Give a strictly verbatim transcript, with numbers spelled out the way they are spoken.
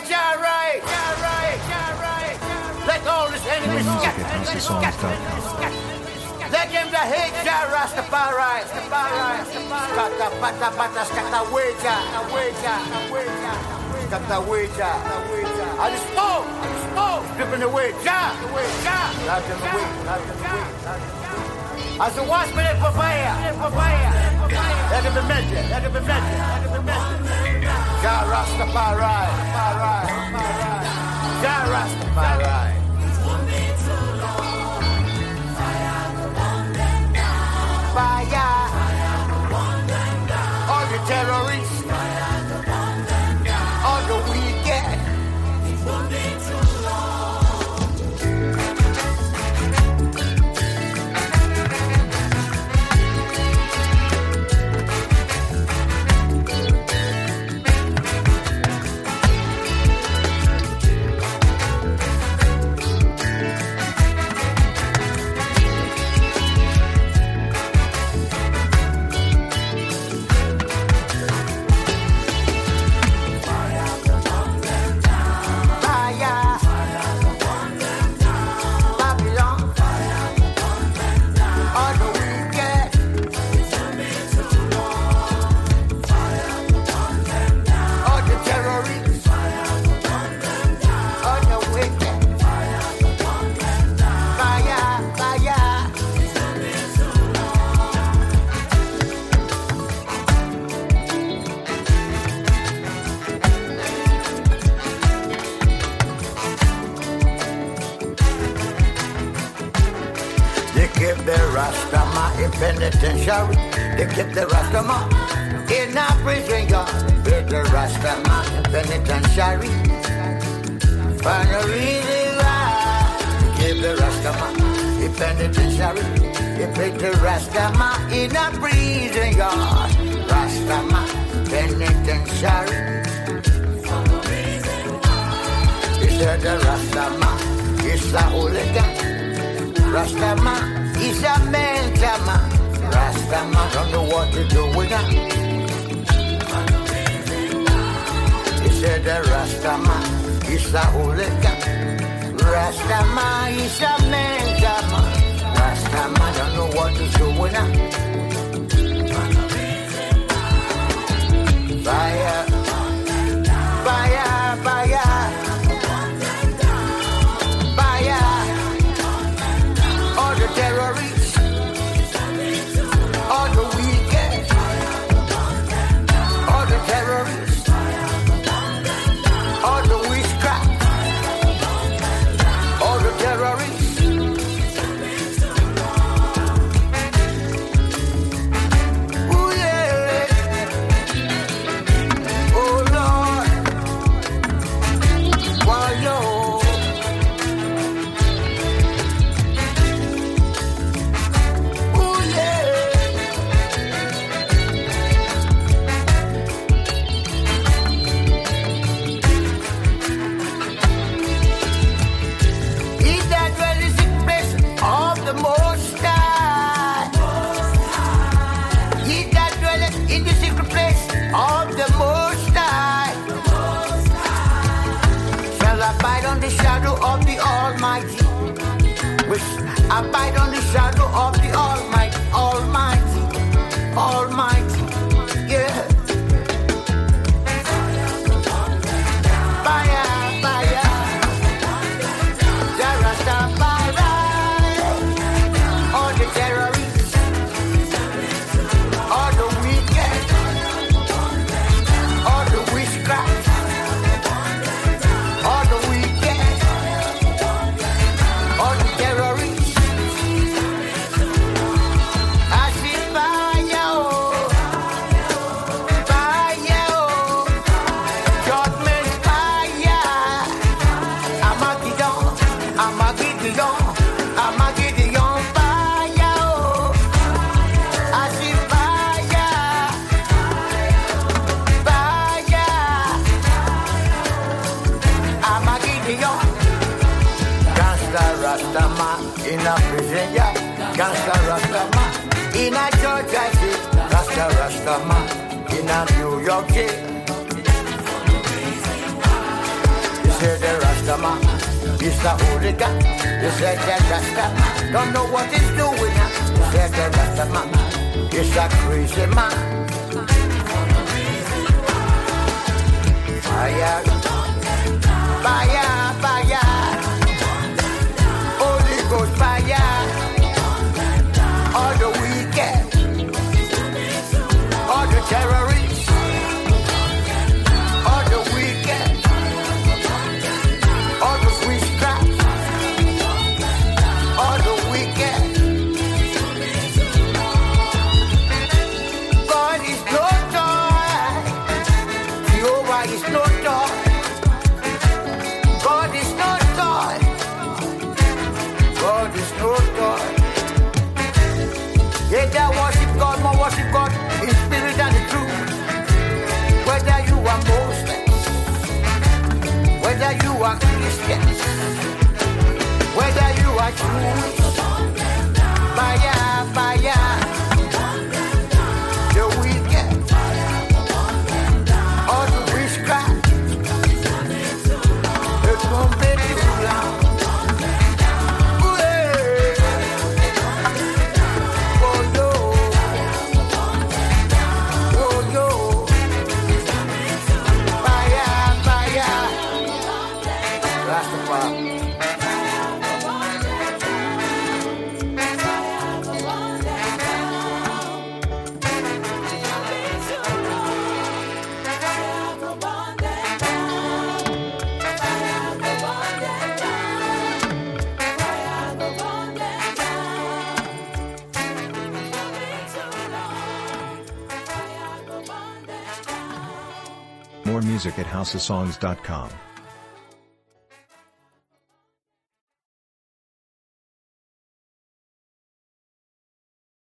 right, yeah, right, yeah, right, yeah, right. Let all this enemy scatter. Let them that hate Jah Rastafari, Rastafari, scatter, pata, pata, scatter, wager, wager, wager, scatter, wager, wager. I just spoke, I just spoke, stripping away Jah, away Jah, not them away, not them away. As the watchman in fire, let it be mentioned, let it be mentioned, let it be mentioned. Jah Rastafari, Jah Rastafari. Fire, all the terrorists, all the wicked. Penitentiary, they keep the Rastaman in a prison yard. With the Rastaman in penitentiary, for no reason why. Keep the Rastaman in penitentiary, they put the Rastaman in a prison yard. Rastaman penitentiary, for no reason why. He said the Rastaman is a hooligan. Rastaman is a mental man. Rastaman don't know what to do with him. He said the Rastaman is a hooligan. Rastaman is a mental man. Rastaman don't know what to do with him. Fire, fire, fire. Terrorists, all the wicked, all the terrorists, all the witchcraft, all the terrorists. Oh yeah, oh Lord, why Lord? Of the Most High, shall abide on the shadow of the Almighty. Which abide on the shadow of the Almighty, Almighty, Almighty, yeah. Fire, fire, Jah Rastafari, all the terrorists, all the wicked. All the witchcraft, all the wicked, all the terrorists. I see fire, fire, judgment fire. Armageddon, Armageddon, Armageddon fire. I see fire. Gangsta Rastaman in a prison yard. Gangsta Rastaman in a church I see. Gangsta Rastaman in a New York City. It's the holy God. You said that Rasta man don't know what he's doing now. You said that Rasta man is a crazy man. Fire, fire, fire. Holy Ghost fire. All the wicked, all the terrorists, all the wicked, all the witchcraft, all the wicked. God is no toy. Jehovah is no toy. God is no toy. God is no toy. Yeah, that worship God, more worship God in spirit and in truth. Whether you are Muslim, whether you are Christian, whether you are Jewish, fire, fire, the wicked, all the witchcraft, it's gonna be too loud. More music at house of songs dot com.